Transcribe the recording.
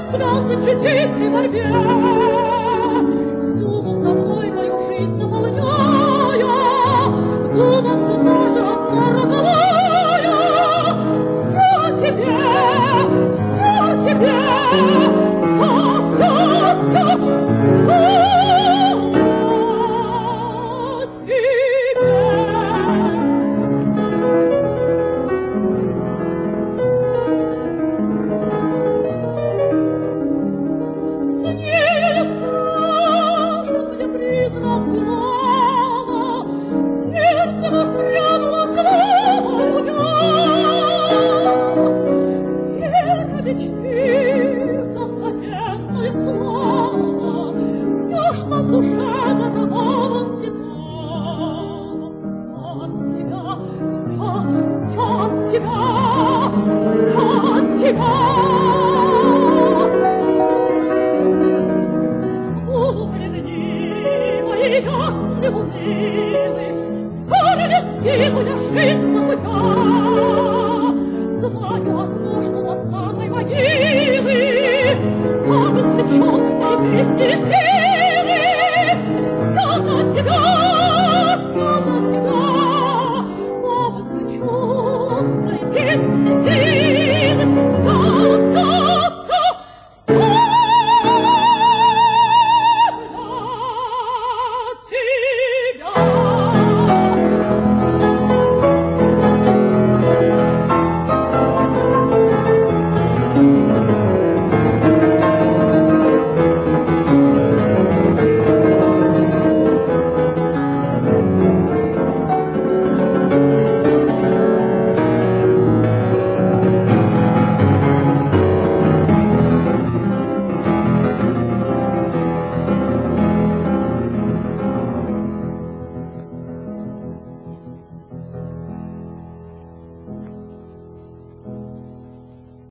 связан житейской борьбе. Всюду собой мою жизнь наполняя, в думах все тоже одна роковая. Все о тебе, все, все. Жизнь забыта, знаю одно, что до самой могилы, там из чувства и песни